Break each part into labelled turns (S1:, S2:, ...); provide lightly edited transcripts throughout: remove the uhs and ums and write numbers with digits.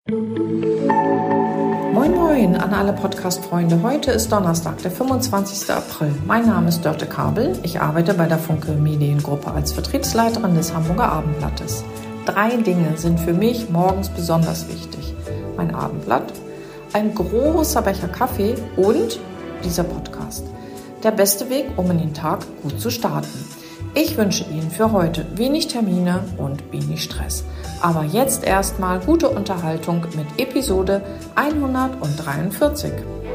S1: Moin Moin an alle Podcast-Freunde. Heute ist Donnerstag, der 25. April. Mein Name ist Dörte Kabel. Ich arbeite bei der Funke Mediengruppe als Vertriebsleiterin des Hamburger Abendblattes. 3 Dinge sind für mich morgens besonders wichtig. Mein Abendblatt, ein großer Becher Kaffee und dieser Podcast. Der beste Weg, um in den Tag gut zu starten. Ich wünsche Ihnen für heute wenig Termine und wenig Stress. Aber jetzt erstmal gute Unterhaltung mit Episode 143.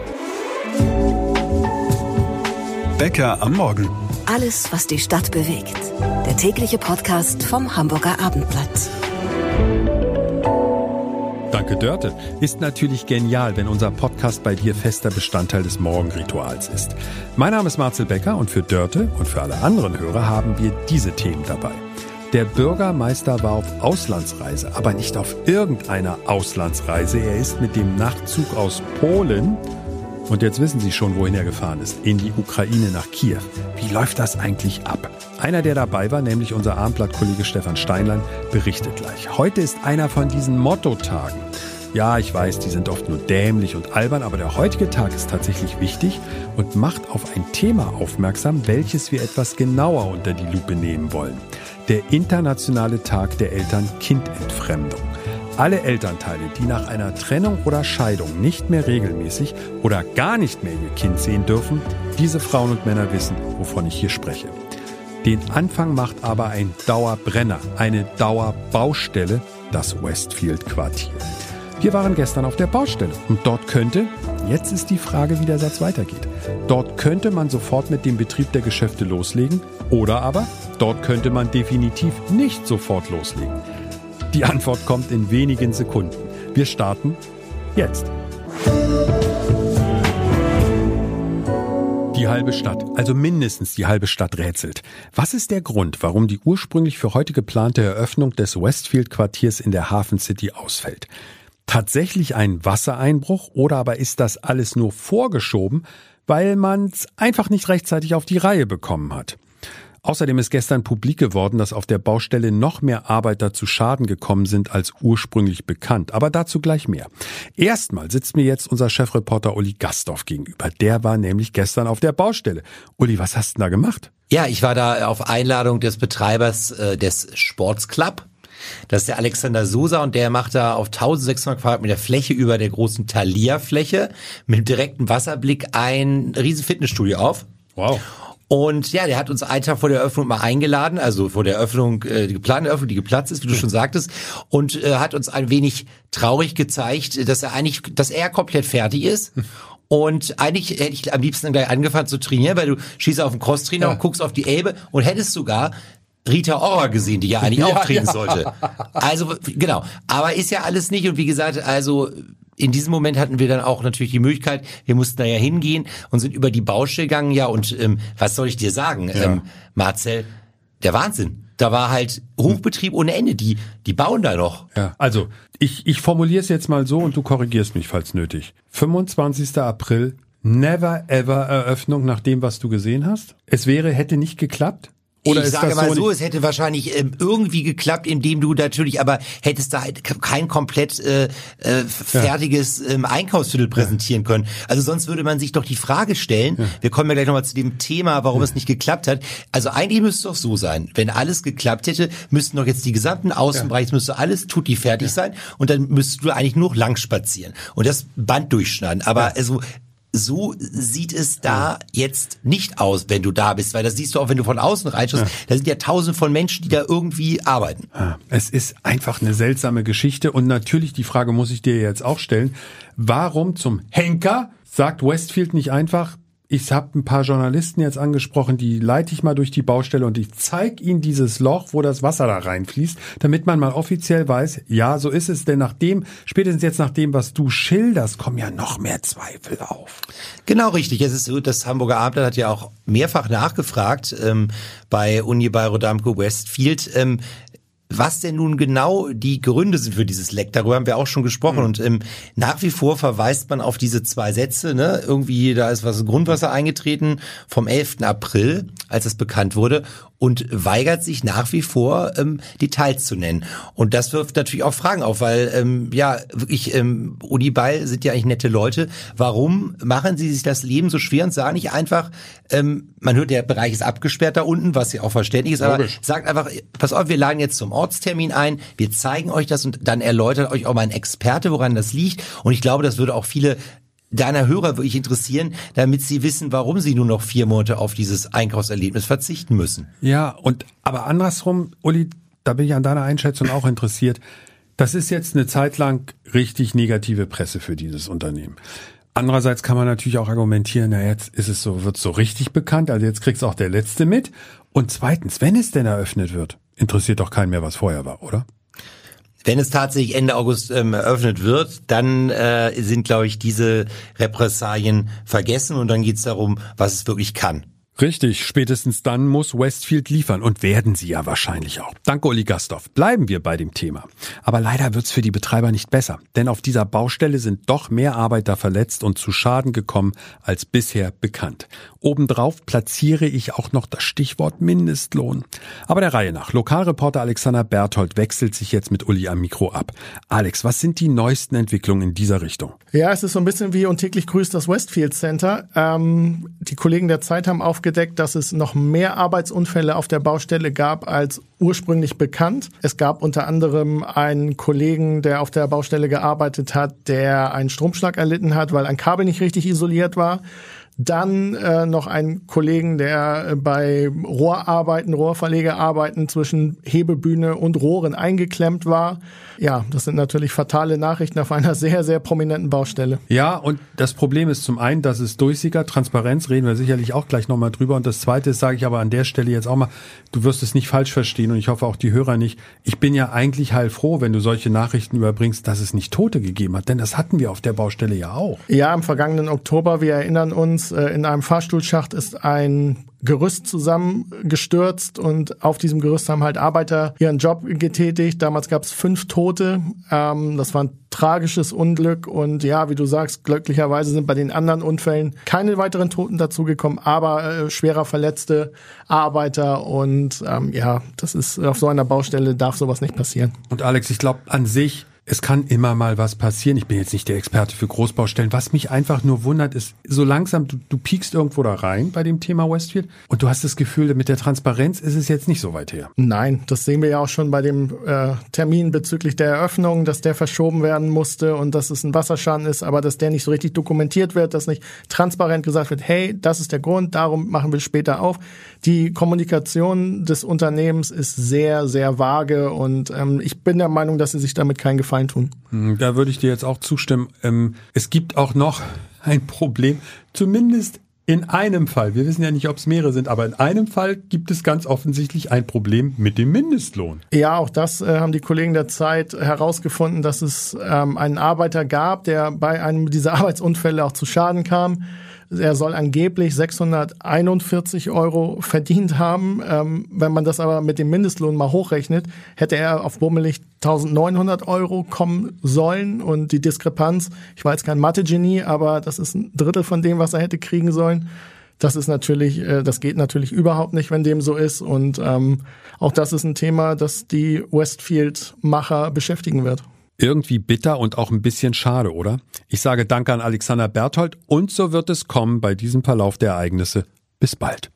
S2: Bäcker am Morgen.
S3: Alles, was die Stadt bewegt. Der tägliche Podcast vom Hamburger Abendblatt.
S2: Danke, Dörte. Ist natürlich genial, wenn unser Podcast bei dir fester Bestandteil des Morgenrituals ist. Mein Name ist Marcel Becker und für Dörte und für alle anderen Hörer haben wir diese Themen dabei. Der Bürgermeister war auf Auslandsreise, aber nicht auf irgendeiner Auslandsreise. Er ist mit dem Nachtzug aus Polen, und jetzt wissen Sie schon, wohin er gefahren ist, in die Ukraine nach Kiew. Wie läuft das eigentlich ab? Einer, der dabei war, nämlich unser Abendblatt-Kollege Stefan Steinlein, berichtet gleich. Heute ist einer von diesen Mottotagen. Ja, ich weiß, die sind oft nur dämlich und albern, aber der heutige Tag ist tatsächlich wichtig und macht auf ein Thema aufmerksam, welches wir etwas genauer unter die Lupe nehmen wollen. Der internationale Tag der Eltern-Kind-Entfremdung. Alle Elternteile, die nach einer Trennung oder Scheidung nicht mehr regelmäßig oder gar nicht mehr ihr Kind sehen dürfen, diese Frauen und Männer wissen, wovon ich hier spreche. Den Anfang macht aber ein Dauerbrenner, eine Dauerbaustelle, das Westfield-Quartier. Wir waren gestern auf der Baustelle und dort könnte, jetzt ist die Frage, wie der Satz weitergeht, dort könnte man sofort mit dem Betrieb der Geschäfte loslegen oder aber dort könnte man definitiv nicht sofort loslegen. Die Antwort kommt in wenigen Sekunden. Wir starten jetzt. Die halbe Stadt, also mindestens die halbe Stadt rätselt. Was ist der Grund, warum die ursprünglich für heute geplante Eröffnung des Westfield-Quartiers in der Hafen City ausfällt? Tatsächlich ein Wassereinbruch oder aber ist das alles nur vorgeschoben, weil man es einfach nicht rechtzeitig auf die Reihe bekommen hat? Außerdem ist gestern publik geworden, dass auf der Baustelle noch mehr Arbeiter zu Schaden gekommen sind als ursprünglich bekannt. Aber dazu gleich mehr. Erstmal sitzt mir jetzt unser Chefreporter Uli Gastorf gegenüber. Der war nämlich gestern auf der Baustelle. Uli, was hast du da gemacht?
S4: Ja, ich war da auf Einladung des Betreibers des Sportsclub. Das ist der Alexander Sosa und der macht da auf 1600 Quadratmeter Fläche über der großen Thalia-Fläche mit direktem Wasserblick ein riesen Fitnessstudio auf.
S2: Wow.
S4: Und ja, der hat uns einen Tag vor der Eröffnung mal eingeladen, also vor der Eröffnung, die geplante Eröffnung, die geplatzt ist, wie du schon sagtest, und hat uns ein wenig traurig gezeigt, dass er komplett fertig ist. Und eigentlich hätte ich am liebsten gleich angefangen zu trainieren, weil du schießt auf den Crosstrainer und guckst auf die Elbe und hättest sogar Rita Ora gesehen, die ja eigentlich auch trainieren sollte. Also, genau. Aber ist ja alles nicht. Und wie gesagt, also in diesem Moment hatten wir dann auch natürlich die Möglichkeit, wir mussten da ja hingehen und sind über die Baustelle gegangen. Ja, und was soll ich dir sagen, Marcel, der Wahnsinn. Da war halt Hochbetrieb ohne Ende. Die bauen da noch.
S2: Ja, also ich formuliere es jetzt mal so und du korrigierst mich, falls nötig. 25. April, never ever Eröffnung nach dem, was du gesehen hast? Hätte nicht geklappt?
S4: Oder ich sage mal so, es hätte wahrscheinlich irgendwie geklappt, indem du natürlich, aber hättest da halt kein komplett fertiges Einkaufsviertel präsentieren können. Also sonst würde man sich doch die Frage stellen, wir kommen ja gleich nochmal zu dem Thema, warum es nicht geklappt hat. Also eigentlich müsste es doch so sein, wenn alles geklappt hätte, müssten doch jetzt die gesamten Außenbereiche, müsste alles tutti fertig sein und dann müsstest du eigentlich nur lang spazieren und das Band durchschneiden. Aber also so sieht es da jetzt nicht aus, wenn du da bist, weil das siehst du auch, wenn du von außen reinschaust, da sind ja tausende von Menschen, die da irgendwie arbeiten.
S2: Es ist einfach eine seltsame Geschichte und natürlich die Frage muss ich dir jetzt auch stellen, warum zum Henker sagt Westfield nicht einfach, ich habe ein paar Journalisten jetzt angesprochen, die leite ich mal durch die Baustelle und ich zeige ihnen dieses Loch, wo das Wasser da reinfließt, damit man mal offiziell weiß, ja, so ist es, denn spätestens jetzt nach dem, was du schilderst, kommen ja noch mehr Zweifel auf.
S4: Genau, richtig. Es ist so, das Hamburger Abendblatt hat ja auch mehrfach nachgefragt bei Uni Bayreuth Westfield, was denn nun genau die Gründe sind für dieses Leck. Darüber haben wir auch schon gesprochen. Und nach wie vor verweist man auf diese 2 Sätze. Ne? Irgendwie, da ist was Grundwasser eingetreten vom 11. April, als es bekannt wurde. und weigert sich nach wie vor, Details zu nennen. Und das wirft natürlich auch Fragen auf, weil Uli Beil sind ja eigentlich nette Leute. Warum machen sie sich das Leben so schwer und sagen nicht einfach, man hört, der Bereich ist abgesperrt da unten, was ja auch verständlich ist, aber sagt einfach, pass auf, wir laden jetzt zum Ortstermin ein, wir zeigen euch das und dann erläutert euch auch mal ein Experte, woran das liegt. Und ich glaube, das würde auch viele deiner Hörer wirklich interessieren, damit sie wissen, warum sie nur noch 4 Monate auf dieses Einkaufserlebnis verzichten müssen.
S2: Ja, aber andersrum, Uli, da bin ich an deiner Einschätzung auch interessiert. Das ist jetzt eine Zeit lang richtig negative Presse für dieses Unternehmen. Andererseits kann man natürlich auch argumentieren, na jetzt ist es so, wird so richtig bekannt, also jetzt kriegt's auch der Letzte mit. Und zweitens, wenn es denn eröffnet wird, interessiert doch keinen mehr, was vorher war, oder?
S4: Wenn es tatsächlich Ende August eröffnet wird, dann sind, glaube ich, diese Repressalien vergessen und dann geht's darum, was es wirklich kann.
S2: Richtig, spätestens dann muss Westfield liefern und werden sie ja wahrscheinlich auch. Danke, Uli Gasthoff. Bleiben wir bei dem Thema. Aber leider wird's für die Betreiber nicht besser, denn auf dieser Baustelle sind doch mehr Arbeiter verletzt und zu Schaden gekommen als bisher bekannt. Obendrauf platziere ich auch noch das Stichwort Mindestlohn. Aber der Reihe nach. Lokalreporter Alexander Berthold wechselt sich jetzt mit Uli am Mikro ab. Alex, was sind die neuesten Entwicklungen in dieser Richtung?
S5: Ja, es ist so ein bisschen wie und täglich grüßt das Westfield Center. Die Kollegen der Zeit haben aufgedeckt, dass es noch mehr Arbeitsunfälle auf der Baustelle gab als ursprünglich bekannt. Es gab unter anderem einen Kollegen, der auf der Baustelle gearbeitet hat, der einen Stromschlag erlitten hat, weil ein Kabel nicht richtig isoliert war. Dann noch einen Kollegen, der bei Rohrverlegearbeiten zwischen Hebebühne und Rohren eingeklemmt war. Ja, das sind natürlich fatale Nachrichten auf einer sehr, sehr prominenten Baustelle.
S2: Ja, und das Problem ist zum einen, dass es durchsickert. Transparenz reden wir sicherlich auch gleich nochmal drüber. Und das Zweite ist, sage ich aber an der Stelle jetzt auch mal, du wirst es nicht falsch verstehen und ich hoffe auch die Hörer nicht. Ich bin ja eigentlich heilfroh, wenn du solche Nachrichten überbringst, dass es nicht Tote gegeben hat. Denn das hatten wir auf der Baustelle ja auch.
S5: Ja, im vergangenen Oktober, wir erinnern uns, in einem Fahrstuhlschacht ist ein Gerüst zusammengestürzt und auf diesem Gerüst haben halt Arbeiter ihren Job getätigt. Damals gab es 5 Tote. Das war ein tragisches Unglück und ja, wie du sagst, glücklicherweise sind bei den anderen Unfällen keine weiteren Toten dazugekommen, aber schwerer verletzte Arbeiter und das ist auf so einer Baustelle darf sowas nicht passieren.
S2: Und Alex, ich glaube an sich, es kann immer mal was passieren. Ich bin jetzt nicht der Experte für Großbaustellen. Was mich einfach nur wundert, ist, so langsam, du piekst irgendwo da rein bei dem Thema Westfield und du hast das Gefühl, mit der Transparenz ist es jetzt nicht so weit her.
S5: Nein, das sehen wir ja auch schon bei dem Termin bezüglich der Eröffnung, dass der verschoben werden musste und dass es ein Wasserschaden ist, aber dass der nicht so richtig dokumentiert wird, dass nicht transparent gesagt wird, hey, das ist der Grund, darum machen wir später auf. Die Kommunikation des Unternehmens ist sehr, sehr vage und ich bin der Meinung, dass sie sich damit keinen Gefallen tun.
S2: Da würde ich dir jetzt auch zustimmen. Es gibt auch noch ein Problem, zumindest in einem Fall. Wir wissen ja nicht, ob es mehrere sind, aber in einem Fall gibt es ganz offensichtlich ein Problem mit dem Mindestlohn.
S5: Ja, auch das haben die Kollegen der Zeit herausgefunden, dass es einen Arbeiter gab, der bei einem dieser Arbeitsunfälle auch zu Schaden kam. Er soll angeblich 641 € verdient haben. Wenn man das aber mit dem Mindestlohn mal hochrechnet, hätte er auf bummelig 1.900 € kommen sollen. Und die Diskrepanz, ich war jetzt kein Mathe-Genie, aber das ist ein Drittel von dem, was er hätte kriegen sollen. Das ist natürlich, das geht natürlich überhaupt nicht, wenn dem so ist. Und auch das ist ein Thema, das die Westfield-Macher beschäftigen wird.
S2: Irgendwie bitter und auch ein bisschen schade, oder? Ich sage Danke an Alexander Berthold und so wird es kommen bei diesem Verlauf der Ereignisse. Bis bald.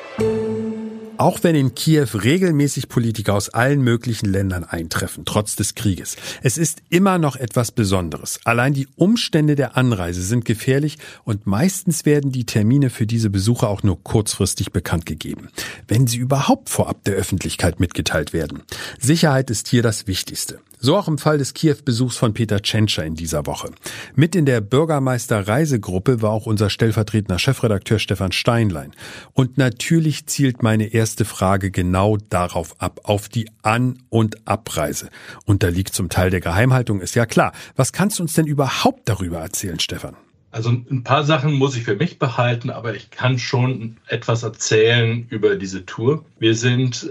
S2: Auch wenn in Kiew regelmäßig Politiker aus allen möglichen Ländern eintreffen, trotz des Krieges, es ist immer noch etwas Besonderes. Allein die Umstände der Anreise sind gefährlich und meistens werden die Termine für diese Besucher auch nur kurzfristig bekannt gegeben, wenn sie überhaupt vorab der Öffentlichkeit mitgeteilt werden. Sicherheit ist hier das Wichtigste. So auch im Fall des Kiew-Besuchs von Peter Tschentscher in dieser Woche. Mit in der Bürgermeister-Reisegruppe war auch unser stellvertretender Chefredakteur Stefan Steinlein. Und natürlich zielt meine erste Frage genau darauf ab, auf die An- und Abreise. Unterliegt zum Teil der Geheimhaltung, ist ja klar. Was kannst du uns denn überhaupt darüber erzählen, Stefan?
S6: Also ein paar Sachen muss ich für mich behalten, aber ich kann schon etwas erzählen über diese Tour. Wir sind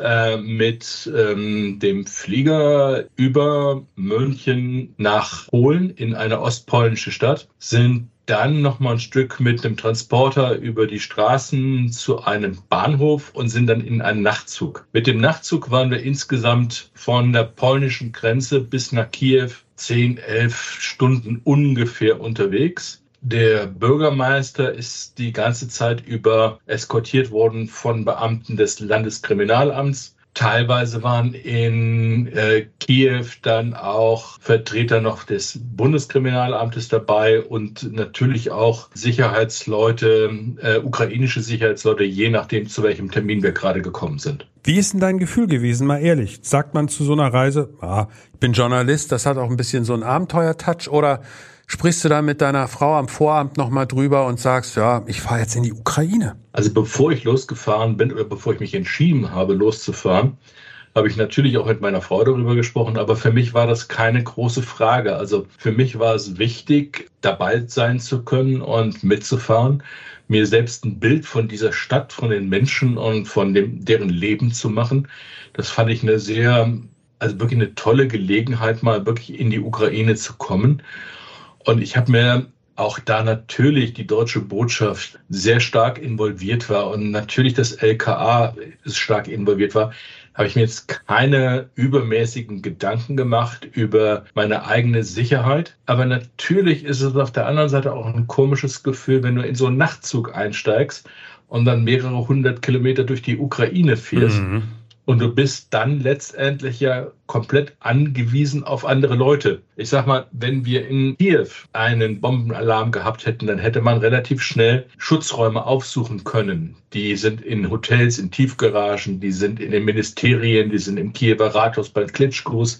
S6: mit dem Flieger über München nach Polen in eine ostpolnische Stadt, sind dann noch mal ein Stück mit einem Transporter über die Straßen zu einem Bahnhof und sind dann in einen Nachtzug. Mit dem Nachtzug waren wir insgesamt von der polnischen Grenze bis nach Kiew 10, 11 Stunden ungefähr unterwegs. Der Bürgermeister ist die ganze Zeit über eskortiert worden von Beamten des Landeskriminalamts. Teilweise waren in Kiew dann auch Vertreter noch des Bundeskriminalamtes dabei und natürlich auch Sicherheitsleute, ukrainische Sicherheitsleute, je nachdem, zu welchem Termin wir gerade gekommen sind.
S2: Wie ist denn dein Gefühl gewesen, mal ehrlich? Sagt man zu so einer Reise, ich bin Journalist, das hat auch ein bisschen so einen Abenteuer-Touch, oder sprichst du da mit deiner Frau am Vorabend nochmal drüber und sagst, ja, ich fahre jetzt in die Ukraine?
S6: Also bevor ich losgefahren bin oder bevor ich mich entschieden habe, loszufahren, habe ich natürlich auch mit meiner Frau darüber gesprochen, aber für mich war das keine große Frage. Also für mich war es wichtig, dabei sein zu können und mitzufahren, mir selbst ein Bild von dieser Stadt, von den Menschen und von deren Leben zu machen. Das fand ich wirklich eine tolle Gelegenheit, mal wirklich in die Ukraine zu kommen. Und ich habe mir auch da natürlich die deutsche Botschaft sehr stark involviert war und natürlich das LKA stark involviert war, habe ich mir jetzt keine übermäßigen Gedanken gemacht über meine eigene Sicherheit. Aber natürlich ist es auf der anderen Seite auch ein komisches Gefühl, wenn du in so einen Nachtzug einsteigst und dann mehrere 100 Kilometer durch die Ukraine fährst. Mhm. Und du bist dann letztendlich ja komplett angewiesen auf andere Leute. Ich sag mal, wenn wir in Kiew einen Bombenalarm gehabt hätten, dann hätte man relativ schnell Schutzräume aufsuchen können. Die sind in Hotels, in Tiefgaragen, die sind in den Ministerien, die sind im Kiewer Rathaus bei Klitschkos.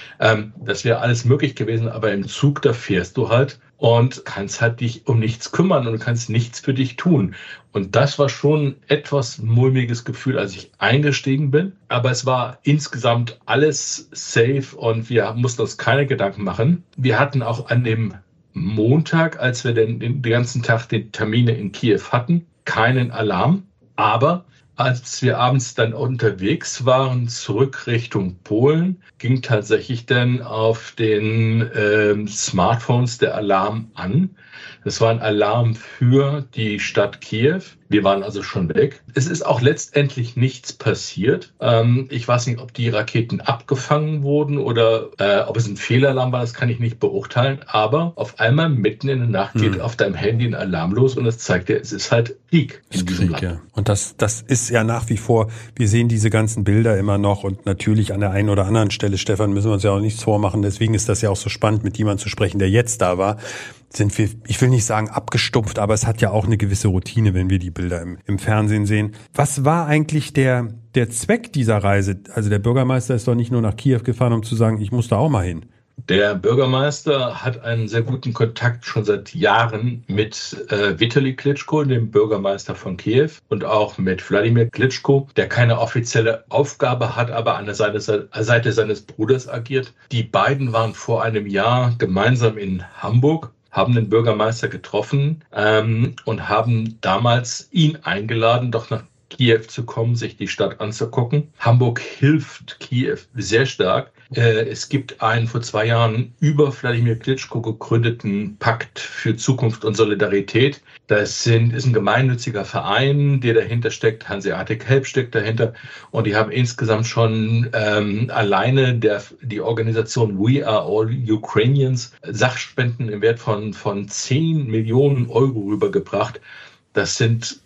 S6: Das wäre alles möglich gewesen, aber im Zug, da fährst du halt und kannst halt dich um nichts kümmern und kannst nichts für dich tun. Und das war schon ein etwas mulmiges Gefühl, als ich eingestiegen bin. Aber es war insgesamt alles safe und wir mussten uns keine Gedanken machen. Wir hatten auch an dem Montag, als wir den ganzen Tag die Termine in Kiew hatten, keinen Alarm. Aber als wir abends dann unterwegs waren, zurück Richtung Polen, ging tatsächlich dann auf den Smartphones der Alarm an. Das war ein Alarm für die Stadt Kiew. Wir waren also schon weg. Es ist auch letztendlich nichts passiert. Ich weiß nicht, ob die Raketen abgefangen wurden oder ob es ein Fehlalarm war, das kann ich nicht beurteilen. Aber auf einmal mitten in der Nacht geht auf deinem Handy ein Alarm los und es zeigt dir, es ist halt Krieg in diesem Land. Ja.
S2: Und das ist ja nach wie vor, wir sehen diese ganzen Bilder immer noch und natürlich an der einen oder anderen Stelle, Stefan, müssen wir uns ja auch nichts vormachen. Deswegen ist das ja auch so spannend, mit jemandem zu sprechen, der jetzt da war. Sind wir, ich will nicht sagen abgestumpft, aber es hat ja auch eine gewisse Routine, wenn wir die Bilder im Fernsehen sehen. Was war eigentlich der Zweck dieser Reise? Also der Bürgermeister ist doch nicht nur nach Kiew gefahren, um zu sagen, ich muss da auch mal hin.
S6: Der Bürgermeister hat einen sehr guten Kontakt schon seit Jahren mit Vitali Klitschko, dem Bürgermeister von Kiew, und auch mit Wladimir Klitschko, der keine offizielle Aufgabe hat, aber an der Seite seines Bruders agiert. Die beiden waren vor einem Jahr gemeinsam in Hamburg, haben den Bürgermeister getroffen und haben damals ihn eingeladen, doch nach Kiew zu kommen, sich die Stadt anzugucken. Hamburg hilft Kiew sehr stark. Es gibt einen vor 2 Jahren über Wladimir Klitschko gegründeten Pakt für Zukunft und Solidarität. Das ist ein gemeinnütziger Verein, der dahinter steckt. Hanseatic Help steckt dahinter. Und die haben insgesamt schon alleine die Organisation We Are All Ukrainians Sachspenden im Wert von 10 Millionen Euro rübergebracht. Das sind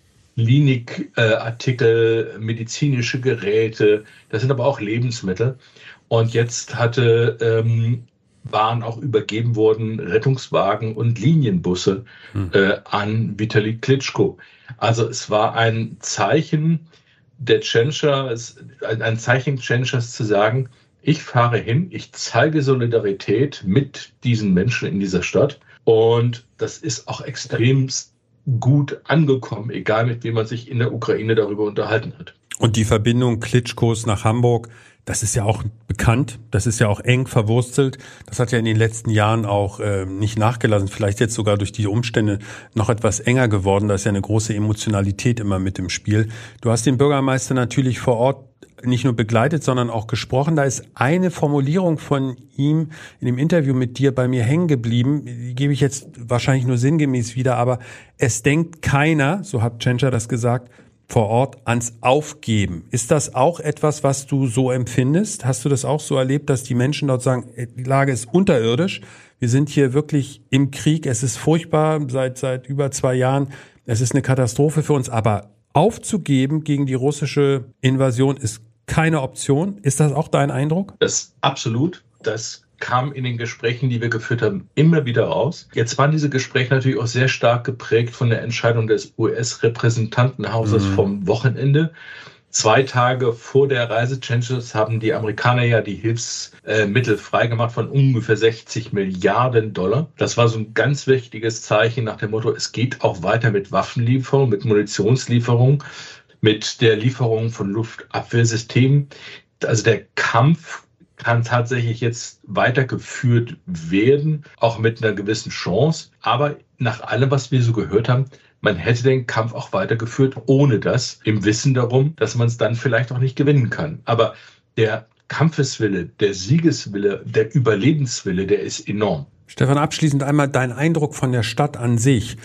S6: Klinikartikel, medizinische Geräte, das sind aber auch Lebensmittel. Und jetzt waren auch übergeben worden Rettungswagen und Linienbusse an Vitali Klitschko. Also es war ein Zeichen der Tschentscher, ein Zeichen Tschentschers zu sagen, ich fahre hin, ich zeige Solidarität mit diesen Menschen in dieser Stadt. Und das ist auch extrem gut angekommen, egal mit wem man sich in der Ukraine darüber unterhalten hat.
S2: Und die Verbindung Klitschkos nach Hamburg, das ist ja auch bekannt, das ist ja auch eng verwurzelt. Das hat ja in den letzten Jahren auch nicht nachgelassen, vielleicht jetzt sogar durch die Umstände noch etwas enger geworden. Da ist ja eine große Emotionalität immer mit im Spiel. Du hast den Bürgermeister natürlich vor Ort nicht nur begleitet, sondern auch gesprochen. Da ist eine Formulierung von ihm in dem Interview mit dir bei mir hängen geblieben. Die gebe ich jetzt wahrscheinlich nur sinngemäß wieder, aber es denkt keiner, so hat Tschentscher das gesagt, vor Ort ans Aufgeben. Ist das auch etwas, was du so empfindest? Hast du das auch so erlebt, dass die Menschen dort sagen, die Lage ist unterirdisch, wir sind hier wirklich im Krieg, es ist furchtbar seit über 2 Jahren, es ist eine Katastrophe für uns, aber aufzugeben gegen die russische Invasion ist keine Option. Ist das auch dein Eindruck?
S6: Das absolut. Das kam in den Gesprächen, die wir geführt haben, immer wieder raus. Jetzt waren diese Gespräche natürlich auch sehr stark geprägt von der Entscheidung des US-Repräsentantenhauses vom Wochenende. 2 Tage vor der Reise Tschentschers haben die Amerikaner ja die Hilfsmittel freigemacht von ungefähr 60 Milliarden $. Das war so ein ganz wichtiges Zeichen nach dem Motto, es geht auch weiter mit Waffenlieferung, mit Munitionslieferung, mit der Lieferung von Luftabwehrsystemen. Also der Kampf kann tatsächlich jetzt weitergeführt werden, auch mit einer gewissen Chance. Aber nach allem, was wir so gehört haben, man hätte den Kampf auch weitergeführt ohne das, im Wissen darum, dass man es dann vielleicht auch nicht gewinnen kann. Aber der Kampfeswille, der Siegeswille, der Überlebenswille, der ist enorm.
S2: Stefan, abschließend einmal dein Eindruck von der Stadt an sich.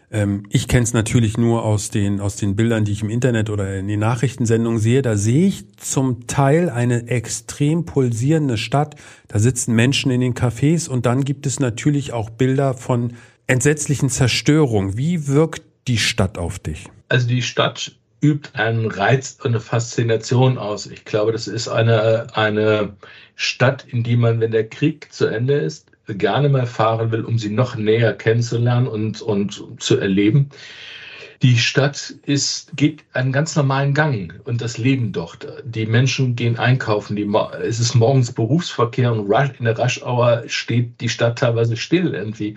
S2: Ich kenne es natürlich nur aus den Bildern, die ich im Internet oder in den Nachrichtensendungen sehe. Da sehe ich zum Teil eine extrem pulsierende Stadt. Da sitzen Menschen in den Cafés und dann gibt es natürlich auch Bilder von entsetzlichen Zerstörungen. Wie wirkt die Stadt auf dich?
S6: Also die Stadt übt einen Reiz und eine Faszination aus. Ich glaube, das ist eine Stadt, in die man, wenn der Krieg zu Ende ist, gerne mal fahren will, um sie noch näher kennenzulernen und zu erleben. Die Stadt geht einen ganz normalen Gang und das Leben dort. Die Menschen gehen einkaufen. Es ist morgens Berufsverkehr und in der Rush-Hour steht die Stadt teilweise still irgendwie.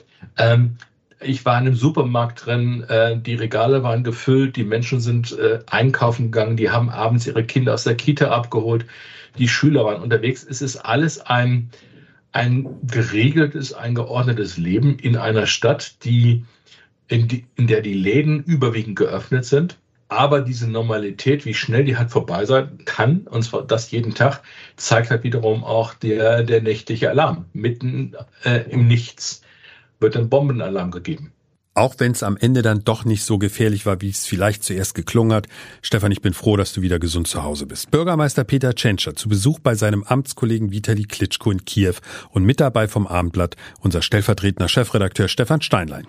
S6: Ich war in einem Supermarkt drin, die Regale waren gefüllt, die Menschen sind einkaufen gegangen, die haben abends ihre Kinder aus der Kita abgeholt, die Schüler waren unterwegs. Es ist alles ein geregeltes, ein geordnetes Leben in einer Stadt, in der die Läden überwiegend geöffnet sind. Aber diese Normalität, wie schnell die halt vorbei sein kann, und zwar das jeden Tag, zeigt halt wiederum auch der nächtliche Alarm. Mitten im Nichts wird ein Bombenalarm gegeben.
S2: Auch wenn es am Ende dann doch nicht so gefährlich war, wie es vielleicht zuerst geklungen hat. Stefan, ich bin froh, dass du wieder gesund zu Hause bist. Bürgermeister Peter Tschentscher zu Besuch bei seinem Amtskollegen Vitali Klitschko in Kiew und mit dabei vom Abendblatt unser stellvertretender Chefredakteur Stefan Steinlein.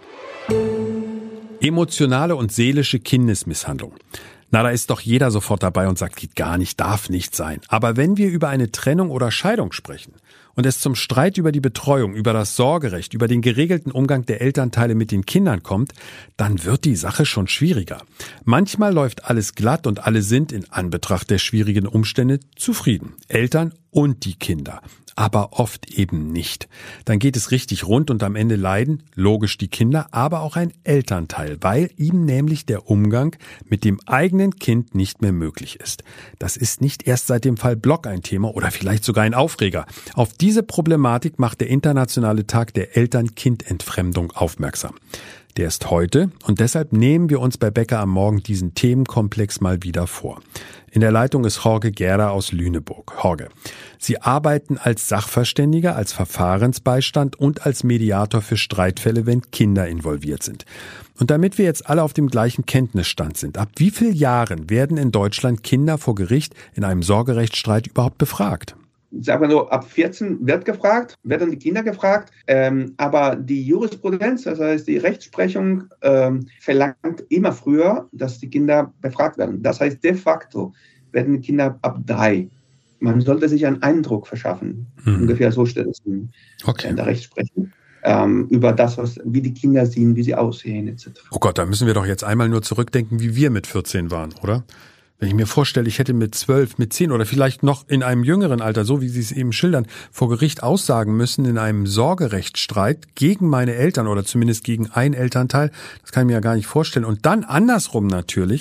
S2: Emotionale und seelische Kindesmisshandlung. Na, da ist doch jeder sofort dabei und sagt, geht gar nicht, darf nicht sein. Aber wenn wir über eine Trennung oder Scheidung sprechen und es zum Streit über die Betreuung, über das Sorgerecht, über den geregelten Umgang der Elternteile mit den Kindern kommt, dann wird die Sache schon schwieriger. Manchmal läuft alles glatt und alle sind in Anbetracht der schwierigen Umstände zufrieden. Eltern und die Kinder. Aber oft eben nicht. Dann geht es richtig rund und am Ende leiden, logisch die Kinder, aber auch ein Elternteil, weil ihm nämlich der Umgang mit dem eigenen Kind nicht mehr möglich ist. Das ist nicht erst seit dem Fall Block ein Thema oder vielleicht sogar ein Aufreger. Auf diese Problematik macht der Internationale Tag der Eltern-Kind-Entfremdung aufmerksam. Der ist heute und deshalb nehmen wir uns bei Becker am Morgen diesen Themenkomplex mal wieder vor. In der Leitung ist Jorge Guerra aus Lüneburg. Jorge, Sie arbeiten als Sachverständiger, als Verfahrensbeistand und als Mediator für Streitfälle, wenn Kinder involviert sind. Und damit wir jetzt alle auf dem gleichen Kenntnisstand sind, ab wie vielen Jahren werden in Deutschland Kinder vor Gericht in einem Sorgerechtsstreit überhaupt befragt?
S7: Sagen wir so, ab 14 werden die Kinder gefragt, aber die Jurisprudenz, das heißt die Rechtsprechung, verlangt immer früher, dass die Kinder befragt werden. Das heißt, de facto werden die Kinder ab 3. Man sollte sich einen Eindruck verschaffen. Ungefähr so steht es in der Rechtsprechung. Über das, wie die Kinder sind, wie sie aussehen, etc.
S2: Oh Gott, da müssen wir doch jetzt einmal nur zurückdenken, wie wir mit 14 waren, oder? Wenn ich mir vorstelle, ich hätte mit 12, mit 10 oder vielleicht noch in einem jüngeren Alter, so wie Sie es eben schildern, vor Gericht aussagen müssen in einem Sorgerechtsstreit gegen meine Eltern oder zumindest gegen ein Elternteil, das kann ich mir ja gar nicht vorstellen. Und dann andersrum natürlich,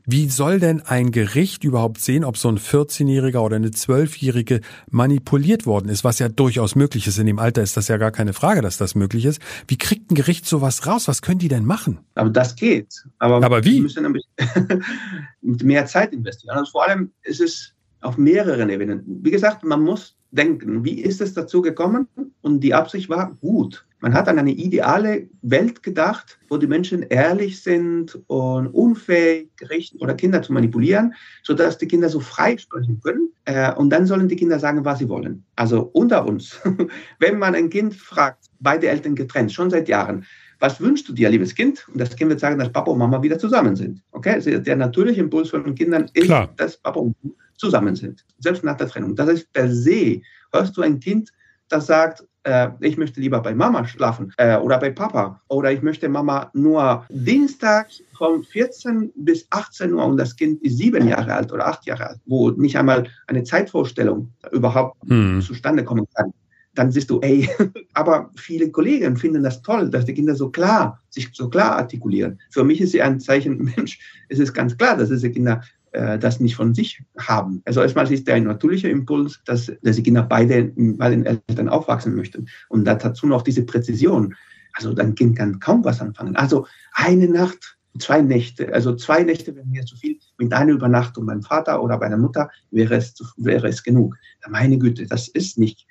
S2: Wie soll denn ein Gericht überhaupt sehen, ob so ein 14-Jähriger oder eine 12-Jährige manipuliert worden ist, was ja durchaus möglich ist. In dem Alter ist das ja gar keine Frage, dass das möglich ist. Wie kriegt ein Gericht sowas raus? Was können die denn machen?
S7: Aber das geht. Aber
S2: wie?
S7: Wir müssen ein bisschen mit mehr Zeit investieren. Also vor allem ist es auf mehreren Ebenen. Wie gesagt, man muss denken, wie ist es dazu gekommen? Und die Absicht war gut. Man hat an eine ideale Welt gedacht, wo die Menschen ehrlich sind und unfähig, Gerichte oder Kinder zu manipulieren, sodass die Kinder so frei sprechen können. Und dann sollen die Kinder sagen, was sie wollen. Also unter uns, wenn man ein Kind fragt, beide Eltern getrennt, schon seit Jahren, was wünschst du dir, liebes Kind? Und das Kind wird sagen, dass Papa und Mama wieder zusammen sind. Okay? Also der natürliche Impuls von den Kindern ist, dass Papa und Mama zusammen sind, selbst nach der Trennung. Das heißt, per se hörst du ein Kind, das sagt, ich möchte lieber bei Mama schlafen oder bei Papa oder ich möchte Mama nur Dienstag von 14 bis 18 Uhr und das Kind ist 7 Jahre alt oder 8 Jahre alt, wo nicht einmal eine Zeitvorstellung überhaupt zustande kommen kann. Dann siehst du, aber viele Kollegen finden das toll, dass die Kinder sich so klar artikulieren. Für mich ist sie ein Zeichen, Mensch, es ist ganz klar, dass diese Kinder das nicht von sich haben. Also erstmal ist der ein natürlicher Impuls, dass die Kinder bei den Eltern aufwachsen möchten. Und dazu noch diese Präzision. Also ein Kind kann kaum was anfangen. Also eine Nacht, 2 Nächte, also 2 Nächte wären mir zu viel. Mit einer Übernachtung beim Vater oder bei der Mutter wäre es genug. Meine Güte, das ist nicht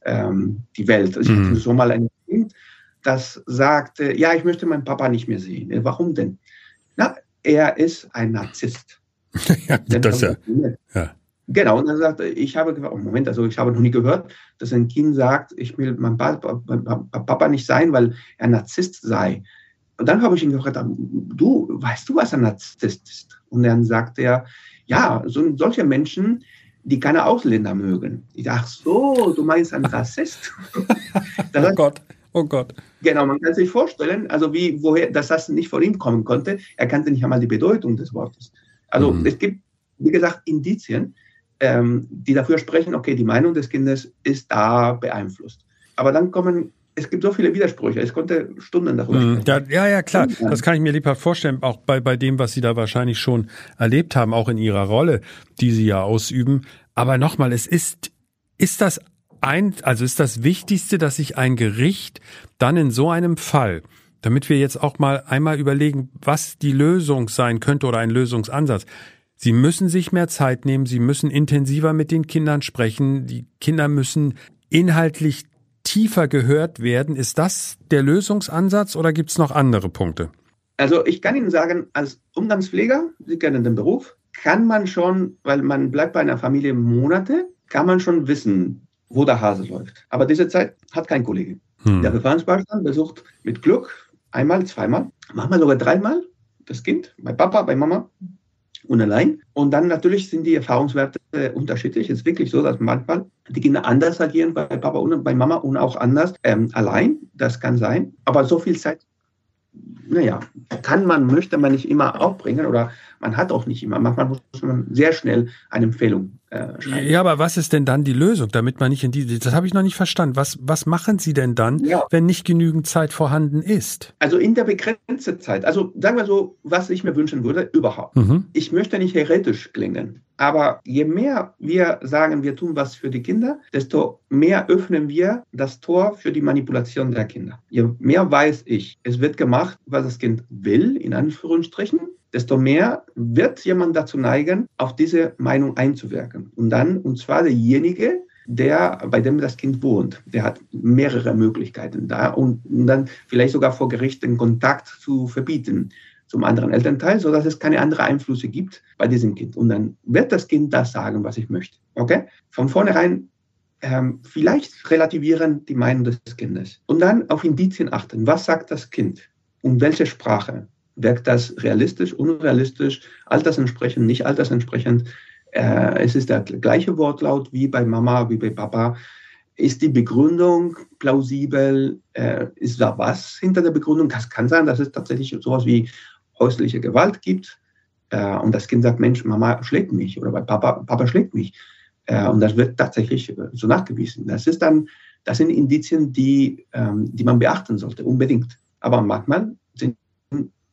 S7: die Welt. Ich hatte so mal ein Kind, das sagte, ja, ich möchte meinen Papa nicht mehr sehen. Warum denn? Na, er ist ein Narzisst.
S2: Ja, das ja.
S7: Genau, und dann sagt er, ich habe noch nie gehört, dass ein Kind sagt, ich will mein Papa nicht sein, weil er ein Narzisst sei. Und dann habe ich ihn gefragt, weißt du, was ein Narzisst ist? Und dann sagt er, ja, solche Menschen, die keine Ausländer mögen. Ich dachte, ach so, du meinst ein Rassist?
S2: Oh Gott.
S7: Genau, man kann sich vorstellen, also woher, dass das nicht von ihm kommen konnte. Er kannte nicht einmal die Bedeutung des Wortes. Also es gibt, wie gesagt, Indizien, die dafür sprechen, okay, die Meinung des Kindes ist da beeinflusst. Aber dann es gibt so viele Widersprüche, ich konnte Stunden darüber sprechen.
S2: Ja, klar, das kann ich mir lebhaft vorstellen, auch bei dem, was Sie da wahrscheinlich schon erlebt haben, auch in Ihrer Rolle, die Sie ja ausüben. Aber nochmal, ist das Wichtigste, dass sich ein Gericht dann in so einem Fall, damit wir jetzt auch mal einmal überlegen, was die Lösung sein könnte oder ein Lösungsansatz. Sie müssen sich mehr Zeit nehmen, Sie müssen intensiver mit den Kindern sprechen, die Kinder müssen inhaltlich tiefer gehört werden. Ist das der Lösungsansatz oder gibt es noch andere Punkte?
S7: Also ich kann Ihnen sagen, als Umgangspfleger, Sie kennen den Beruf, kann man schon, weil man bleibt bei einer Familie Monate, kann man schon wissen, wo der Hase läuft. Aber diese Zeit hat kein Kollege. Der Verfahrensbeistand besucht mit Glück einmal, zweimal, manchmal sogar 3-mal das Kind, bei Papa, bei Mama und allein. Und dann natürlich sind die Erfahrungswerte unterschiedlich. Es ist wirklich so, dass manchmal die Kinder anders agieren bei Papa und bei Mama und auch anders allein. Das kann sein. Aber so viel Zeit, möchte man nicht immer aufbringen oder man hat auch nicht immer. Manchmal muss man sehr schnell eine Empfehlung schreiben.
S2: Ja, aber was ist denn dann die Lösung, damit man nicht das habe ich noch nicht verstanden. Was machen Sie denn dann, wenn nicht genügend Zeit vorhanden ist?
S7: Also in der begrenzten Zeit, also sagen wir so, was ich mir wünschen würde, überhaupt. Ich möchte nicht heretisch klingen, aber je mehr wir sagen, wir tun was für die Kinder, desto mehr öffnen wir das Tor für die Manipulation der Kinder. Je mehr weiß ich, es wird gemacht, was das Kind will, in Anführungsstrichen, desto mehr wird jemand dazu neigen, auf diese Meinung einzuwirken. Und zwar derjenige, bei dem das Kind wohnt. Der hat mehrere Möglichkeiten da und dann vielleicht sogar vor Gericht den Kontakt zu verbieten zum anderen Elternteil, sodass es keine anderen Einflüsse gibt bei diesem Kind. Und dann wird das Kind das sagen, was ich möchte. Okay? Von vornherein vielleicht relativieren die Meinung des Kindes. Und dann auf Indizien achten. Was sagt das Kind? Und welche Sprache? Wirkt das realistisch, unrealistisch, altersentsprechend, nicht altersentsprechend? Es ist der gleiche Wortlaut wie bei Mama, wie bei Papa. Ist die Begründung plausibel? Ist da was hinter der Begründung? Das kann sein, dass es tatsächlich sowas wie häusliche Gewalt gibt. Und das Kind sagt, Mensch, Mama schlägt mich oder Papa schlägt mich. Und das wird tatsächlich so nachgewiesen. Das sind Indizien, die man beachten sollte, unbedingt. Aber manchmal sind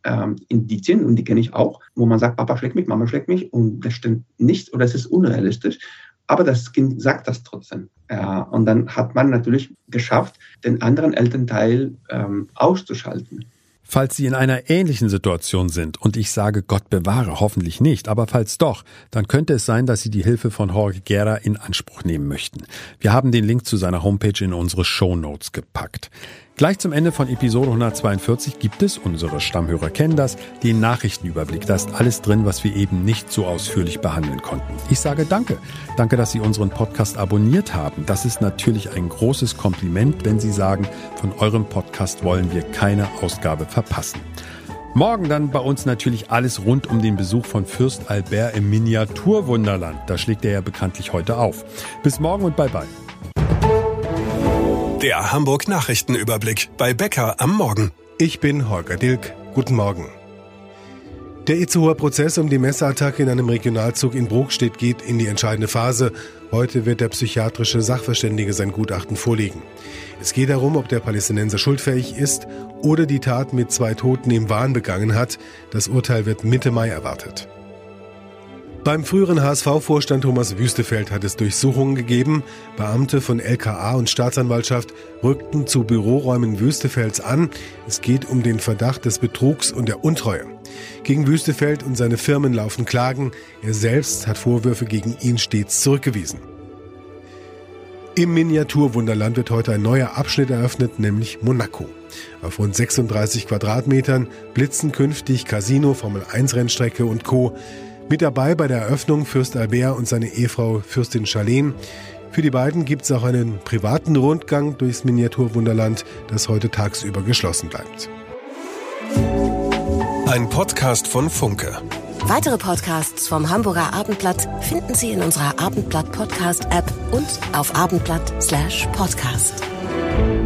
S7: Indizien, und die kenne ich auch, wo man sagt, Papa schlägt mich, Mama schlägt mich, und das stimmt nicht oder es ist unrealistisch. Aber das Kind sagt das trotzdem. Und dann hat man natürlich geschafft, den anderen Elternteil auszuschalten.
S2: Falls Sie in einer ähnlichen Situation sind, und ich sage Gott bewahre, hoffentlich nicht, aber falls doch, dann könnte es sein, dass Sie die Hilfe von Jorge Guerra in Anspruch nehmen möchten. Wir haben den Link zu seiner Homepage in unsere Shownotes gepackt. Gleich zum Ende von Episode 142 gibt es, unsere Stammhörer kennen das, den Nachrichtenüberblick. Da ist alles drin, was wir eben nicht so ausführlich behandeln konnten. Ich sage danke. Danke, dass Sie unseren Podcast abonniert haben. Das ist natürlich ein großes Kompliment, wenn Sie sagen, von eurem Podcast wollen wir keine Ausgabe verpassen. Morgen dann bei uns natürlich alles rund um den Besuch von Fürst Albert im Miniaturwunderland. Da schlägt er ja bekanntlich heute auf. Bis morgen und bye bye.
S8: Der Hamburg Nachrichtenüberblick bei Bäcker am Morgen.
S9: Ich bin Holger Dilk. Guten Morgen. Der Itzehoer Prozess um die Messerattacke in einem Regionalzug in Brokstedt geht in die entscheidende Phase. Heute wird der psychiatrische Sachverständige sein Gutachten vorlegen. Es geht darum, ob der Palästinenser schuldfähig ist oder die Tat mit 2 Toten im Wahn begangen hat. Das Urteil wird Mitte Mai erwartet. Beim früheren HSV-Vorstand Thomas Wüstefeld hat es Durchsuchungen gegeben. Beamte von LKA und Staatsanwaltschaft rückten zu Büroräumen Wüstefelds an. Es geht um den Verdacht des Betrugs und der Untreue. Gegen Wüstefeld und seine Firmen laufen Klagen. Er selbst hat Vorwürfe gegen ihn stets zurückgewiesen. Im Miniaturwunderland wird heute ein neuer Abschnitt eröffnet, nämlich Monaco. Auf rund 36 Quadratmetern blitzen künftig Casino, Formel-1-Rennstrecke und Co. Mit dabei bei der Eröffnung Fürst Albert und seine Ehefrau Fürstin Charlene. Für die beiden gibt es auch einen privaten Rundgang durchs Miniaturwunderland, das heute tagsüber geschlossen bleibt.
S8: Ein Podcast von Funke.
S3: Weitere Podcasts vom Hamburger Abendblatt finden Sie in unserer Abendblatt Podcast App und auf abendblatt.com/podcast.